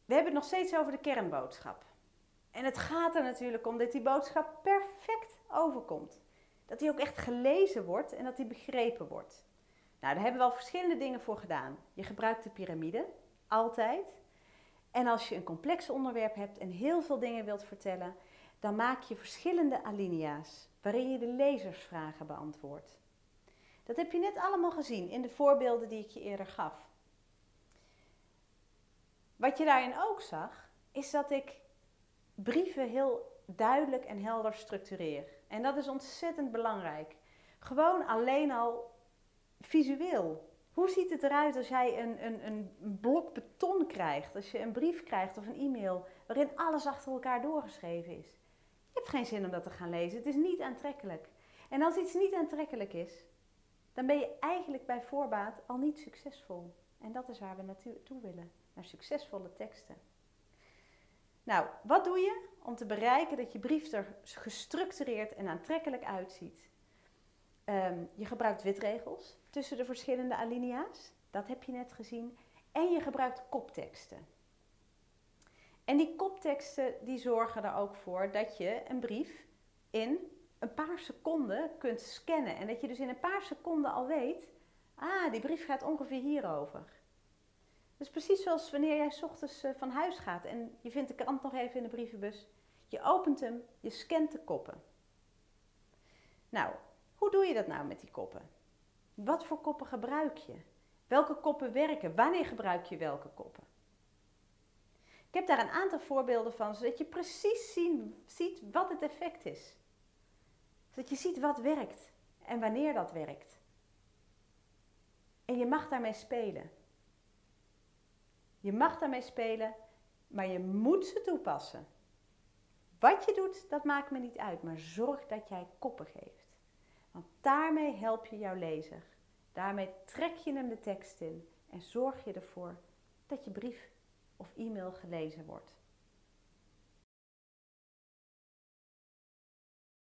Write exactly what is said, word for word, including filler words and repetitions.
we hebben het nog steeds over de kernboodschap. En het gaat er natuurlijk om dat die boodschap perfect overkomt. Dat die ook echt gelezen wordt en dat die begrepen wordt. Nou, daar hebben we al verschillende dingen voor gedaan. Je gebruikt de piramide, altijd. En als je een complex onderwerp hebt en heel veel dingen wilt vertellen, dan maak je verschillende alinea's waarin je de lezersvragen beantwoordt. Dat heb je net allemaal gezien in de voorbeelden die ik je eerder gaf. Wat je daarin ook zag, is dat ik brieven heel duidelijk en helder structureer. En dat is ontzettend belangrijk. Gewoon alleen al visueel. Hoe ziet het eruit als jij een, een, een blok beton krijgt, als je een brief krijgt of een e-mail waarin alles achter elkaar doorgeschreven is? Je hebt geen zin om dat te gaan lezen, het is niet aantrekkelijk. En als iets niet aantrekkelijk is, dan ben je eigenlijk bij voorbaat al niet succesvol. En dat is waar we naartoe willen, naar succesvolle teksten. Nou, wat doe je om te bereiken dat je brief er gestructureerd en aantrekkelijk uitziet? Um, je gebruikt witregels tussen de verschillende alinea's, dat heb je net gezien. En je gebruikt kopteksten. En die kopteksten die zorgen er ook voor dat je een brief in een paar seconden kunt scannen. En dat je dus in een paar seconden al weet, ah, die brief gaat ongeveer hierover. Dus precies zoals wanneer jij 's ochtends van huis gaat en je vindt de krant nog even in de brievenbus. Je opent hem, je scant de koppen. Nou, hoe doe je dat nou met die koppen? Wat voor koppen gebruik je? Welke koppen werken? Wanneer gebruik je welke koppen? Ik heb daar een aantal voorbeelden van, zodat je precies zien, ziet wat het effect is. Zodat je ziet wat werkt en wanneer dat werkt. En je mag daarmee spelen. Je mag daarmee spelen, maar je moet ze toepassen. Wat je doet, dat maakt me niet uit, maar zorg dat jij koppen geeft. Want daarmee help je jouw lezer. Daarmee trek je hem de tekst in en zorg je ervoor dat je brief of e-mail gelezen wordt.